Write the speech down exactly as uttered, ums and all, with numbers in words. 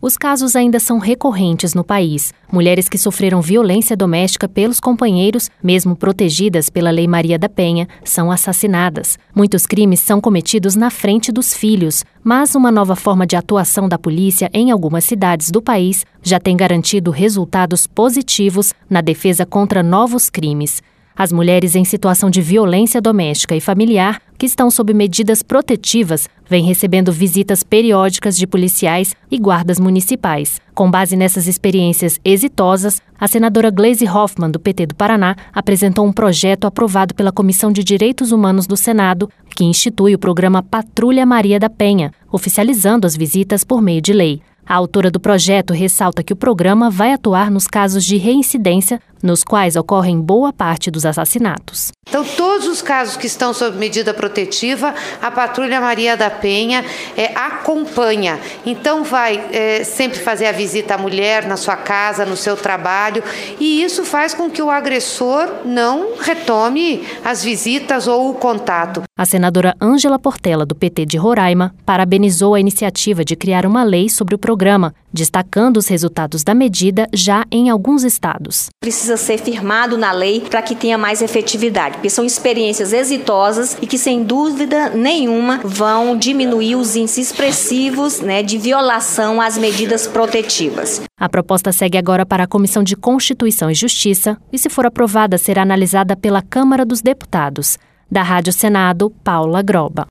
Os casos ainda são recorrentes no país. Mulheres que sofreram violência doméstica pelos companheiros, mesmo protegidas pela Lei Maria da Penha, são assassinadas. Muitos crimes são cometidos na frente dos filhos, mas uma nova forma de atuação da polícia em algumas cidades do país já tem garantido resultados positivos na defesa contra novos crimes. As mulheres em situação de violência doméstica e familiar, que estão sob medidas protetivas, vêm recebendo visitas periódicas de policiais e guardas municipais. Com base nessas experiências exitosas, a senadora Gleisi Hoffmann, do P T do Paraná, apresentou um projeto aprovado pela Comissão de Direitos Humanos do Senado, que institui o programa Patrulha Maria da Penha, oficializando as visitas por meio de lei. A autora do projeto ressalta que o programa vai atuar nos casos de reincidência, nos quais ocorrem boa parte dos assassinatos. Então, todos os casos que estão sob medida protetiva, a Patrulha Maria da Penha é, acompanha. Então, vai é, sempre fazer a visita à mulher na sua casa, no seu trabalho, e isso faz com que o agressor não retome as visitas ou o contato. A senadora Ângela Portela, do P T de Roraima, parabenizou a iniciativa de criar uma lei sobre o programa, destacando os resultados da medida já em alguns estados. Precisa ser firmado na lei para que tenha mais efetividade, porque são experiências exitosas e que, sem dúvida nenhuma, vão diminuir os índices expressivos, né, de violação às medidas protetivas. A proposta segue agora para a Comissão de Constituição e Justiça e, se for aprovada, será analisada pela Câmara dos Deputados. Da Rádio Senado, Paula Groba.